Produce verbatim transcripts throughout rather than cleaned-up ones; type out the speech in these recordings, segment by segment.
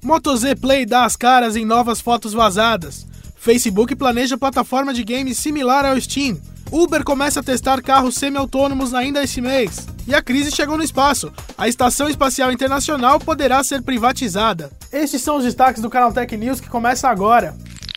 Moto Z Play dá as caras em novas fotos vazadas. Facebook planeja plataforma de games similar ao Steam. Uber começa a testar carros semi-autônomos ainda este mês. E a crise chegou no espaço. A Estação Espacial Internacional poderá ser privatizada. Estes são os destaques do Canaltech News que começa agora.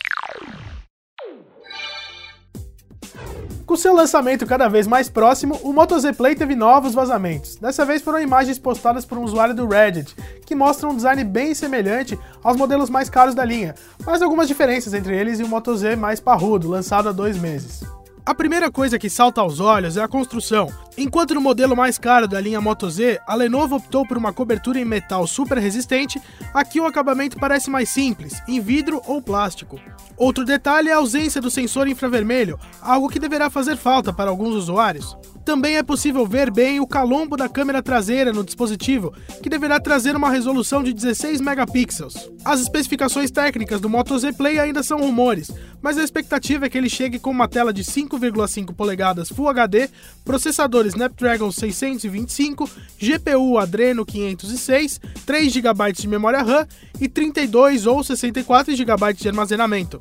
Com seu lançamento cada vez mais próximo, o Moto Z Play teve novos vazamentos. Dessa vez foram imagens postadas por um usuário do Reddit, que mostram um design bem semelhante aos modelos mais caros da linha, mas algumas diferenças entre eles e o Moto Z mais parrudo, lançado há dois meses. A primeira coisa que salta aos olhos é a construção. Enquanto no modelo mais caro da linha Moto Z, a Lenovo optou por uma cobertura em metal super resistente, aqui o acabamento parece mais simples, em vidro ou plástico. Outro detalhe é a ausência do sensor infravermelho, algo que deverá fazer falta para alguns usuários. Também é possível ver bem o calombo da câmera traseira no dispositivo, que deverá trazer uma resolução de dezesseis megapixels. As especificações técnicas do Moto Z Play ainda são rumores, mas a expectativa é que ele chegue com uma tela de cinco vírgula cinco polegadas Full H D, processador Snapdragon seiscentos e vinte e cinco, G P U Adreno quinhentos e seis, três gigabytes de memória RAM e trinta e dois ou sessenta e quatro gigabytes de armazenamento.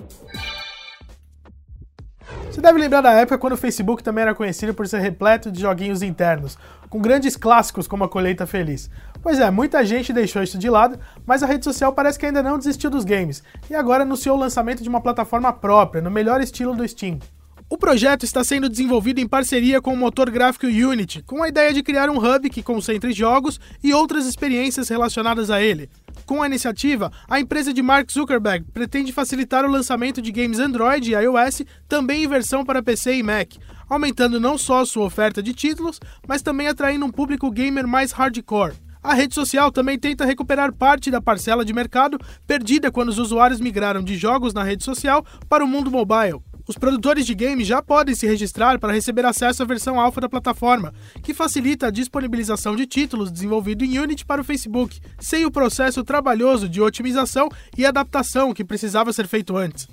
Você deve lembrar da época quando o Facebook também era conhecido por ser repleto de joguinhos internos, com grandes clássicos como a Colheita Feliz. Pois é, muita gente deixou isso de lado, mas a rede social parece que ainda não desistiu dos games, e agora anunciou o lançamento de uma plataforma própria, no melhor estilo do Steam. O projeto está sendo desenvolvido em parceria com o motor gráfico Unity, com a ideia de criar um hub que concentre jogos e outras experiências relacionadas a ele. Com a iniciativa, a empresa de Mark Zuckerberg pretende facilitar o lançamento de games Android e iOS também em versão para P C e Mac, aumentando não só sua oferta de títulos, mas também atraindo um público gamer mais hardcore. A rede social também tenta recuperar parte da parcela de mercado perdida quando os usuários migraram de jogos na rede social para o mundo mobile. Os produtores de games já podem se registrar para receber acesso à versão alfa da plataforma, que facilita a disponibilização de títulos desenvolvidos em Unity para o Facebook, sem o processo trabalhoso de otimização e adaptação que precisava ser feito antes.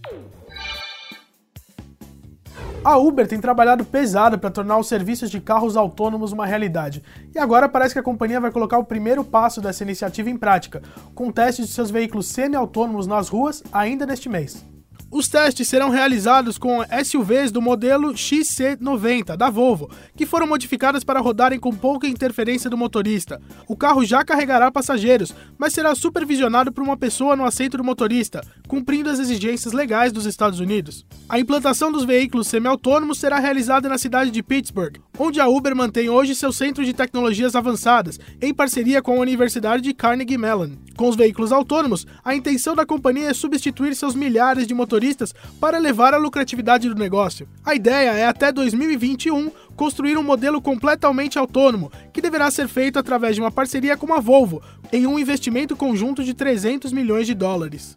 A Uber tem trabalhado pesado para tornar os serviços de carros autônomos uma realidade, e agora parece que a companhia vai colocar o primeiro passo dessa iniciativa em prática, com testes de seus veículos semi-autônomos nas ruas ainda neste mês. Os testes serão realizados com S U Vs do modelo X C noventa da Volvo, que foram modificadas para rodarem com pouca interferência do motorista. O carro já carregará passageiros, mas será supervisionado por uma pessoa no assento do motorista, cumprindo as exigências legais dos Estados Unidos. A implantação dos veículos semi-autônomos será realizada na cidade de Pittsburgh, onde a Uber mantém hoje seu centro de tecnologias avançadas, em parceria com a Universidade de Carnegie Mellon. Com os veículos autônomos, a intenção da companhia é substituir seus milhares de motoristas para elevar a lucratividade do negócio. A ideia é, até dois mil e vinte e um, construir um modelo completamente autônomo, que deverá ser feito através de uma parceria com a Volvo, em um investimento conjunto de trezentos milhões de dólares.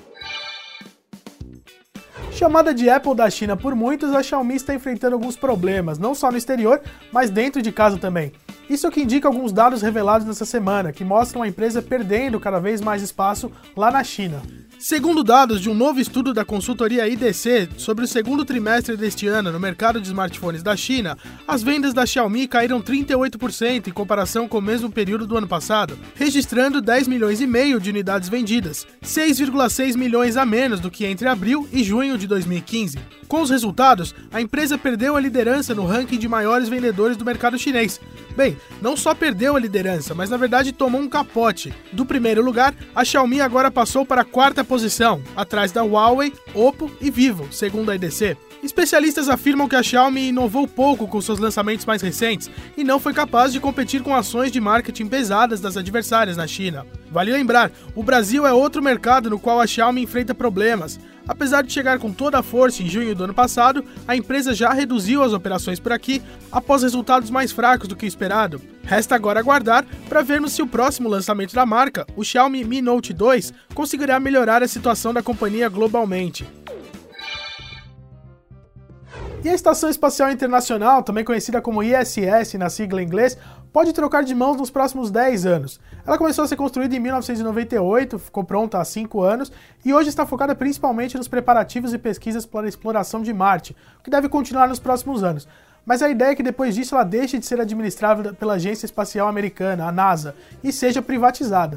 Chamada de Apple da China por muitos, a Xiaomi está enfrentando alguns problemas, não só no exterior, mas dentro de casa também. Isso é o que indica alguns dados revelados nessa semana, que mostram a empresa perdendo cada vez mais espaço lá na China. Segundo dados de um novo estudo da consultoria I D C sobre o segundo trimestre deste ano no mercado de smartphones da China, as vendas da Xiaomi caíram trinta e oito por cento em comparação com o mesmo período do ano passado, registrando dez milhões e meio de unidades vendidas, seis vírgula seis milhões a menos do que entre abril e junho de dois mil e quinze. Com os resultados, a empresa perdeu a liderança no ranking de maiores vendedores do mercado chinês. Bem, não só perdeu a liderança, mas na verdade tomou um capote. Do primeiro lugar, a Xiaomi agora passou para a quarta posição, atrás da Huawei, Oppo e Vivo, segundo a I D C. Especialistas afirmam que a Xiaomi inovou pouco com seus lançamentos mais recentes e não foi capaz de competir com ações de marketing pesadas das adversárias na China. Vale lembrar, o Brasil é outro mercado no qual a Xiaomi enfrenta problemas. Apesar de chegar com toda a força em junho do ano passado, a empresa já reduziu as operações por aqui após resultados mais fracos do que esperado. Resta agora aguardar para vermos se o próximo lançamento da marca, o Xiaomi Mi Note dois, conseguirá melhorar a situação da companhia globalmente. E a Estação Espacial Internacional, também conhecida como I S S na sigla em inglês, pode trocar de mãos nos próximos dez anos. Ela começou a ser construída em mil novecentos e noventa e oito, ficou pronta há cinco anos e hoje está focada principalmente nos preparativos e pesquisas para a exploração de Marte, o que deve continuar nos próximos anos. Mas a ideia é que depois disso ela deixe de ser administrada pela Agência Espacial Americana, a NASA, e seja privatizada.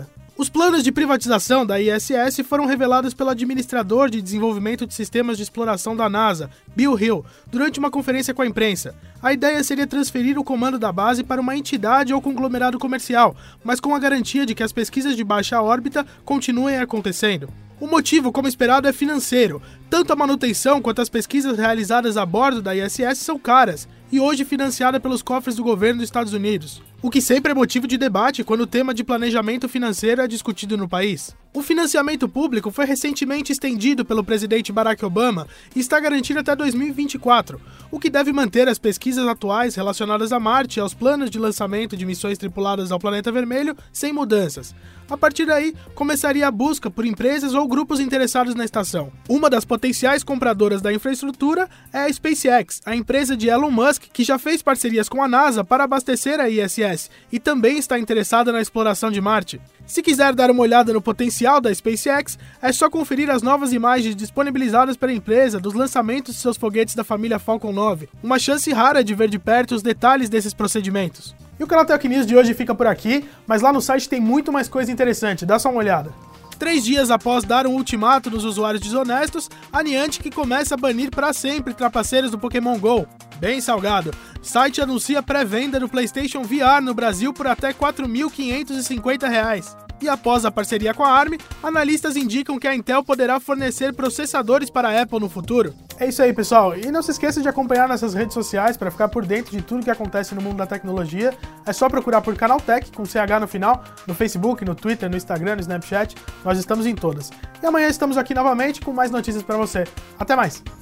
Os planos de privatização da I S S foram revelados pelo administrador de desenvolvimento de sistemas de exploração da NASA, Bill Hill, durante uma conferência com a imprensa. A ideia seria transferir o comando da base para uma entidade ou conglomerado comercial, mas com a garantia de que as pesquisas de baixa órbita continuem acontecendo. O motivo, como esperado, é financeiro. Tanto a manutenção quanto as pesquisas realizadas a bordo da I S S são caras, e hoje financiada pelos cofres do governo dos Estados Unidos, o que sempre é motivo de debate quando o tema de planejamento financeiro é discutido no país. O financiamento público foi recentemente estendido pelo presidente Barack Obama e está garantido até dois mil e vinte e quatro, o que deve manter as pesquisas atuais relacionadas a Marte e aos planos de lançamento de missões tripuladas ao planeta vermelho sem mudanças. A partir daí, começaria a busca por empresas ou grupos interessados na estação. Uma das potenciais compradoras da infraestrutura é a SpaceX, a empresa de Elon Musk, que já fez parcerias com a NASA para abastecer a I S S e também está interessada na exploração de Marte. Se quiser dar uma olhada no potencial da SpaceX, é só conferir as novas imagens disponibilizadas pela empresa dos lançamentos de seus foguetes da família Falcon nove, uma chance rara de ver de perto os detalhes desses procedimentos. E o canal Tech News de hoje fica por aqui, mas lá no site tem muito mais coisa interessante, dá só uma olhada. Três dias após dar um ultimato nos usuários desonestos, a Niantic começa a banir para sempre trapaceiros do Pokémon GO. Bem salgado. Site anuncia pré-venda do PlayStation V R no Brasil por até quatro mil quinhentos e cinquenta reais. E após a parceria com a ARM, analistas indicam que a Intel poderá fornecer processadores para a Apple no futuro. É isso aí, pessoal. E não se esqueça de acompanhar nossas redes sociais para ficar por dentro de tudo que acontece no mundo da tecnologia. É só procurar por Canaltech, com C H no final, no Facebook, no Twitter, no Instagram, no Snapchat. Nós estamos em todas. E amanhã estamos aqui novamente com mais notícias para você. Até mais!